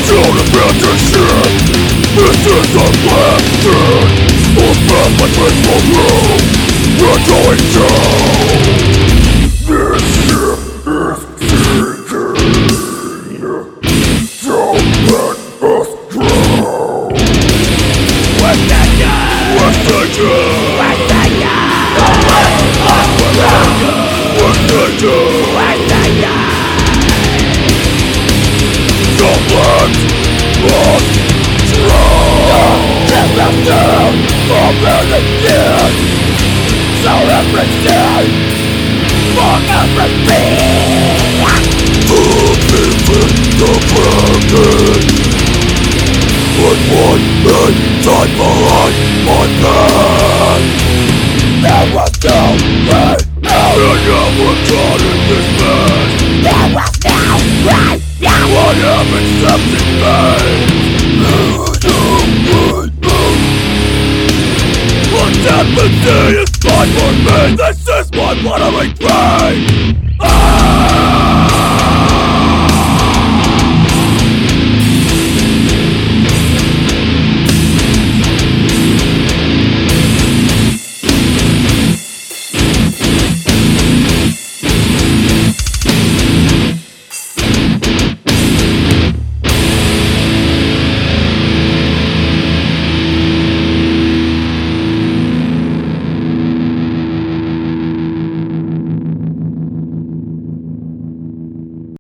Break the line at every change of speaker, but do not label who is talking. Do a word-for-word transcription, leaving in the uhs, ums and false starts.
Down about the shit. This is the last thing. We'll spend my peaceful room. We're going down. This ship is sinking. Don't let us drown. We're sinking. We're sinking. We're sinking. Don't let us drown. We're sinking. We're sinking. Don't let us drown. Don't give us down for million. So everything for everything. To live in the planet. Put one man side behind my back. There was no way out. And now we're caught in this mess. There was no way out. What happened something bad? What's happened is fine for me. This is my bodily pain. Ah!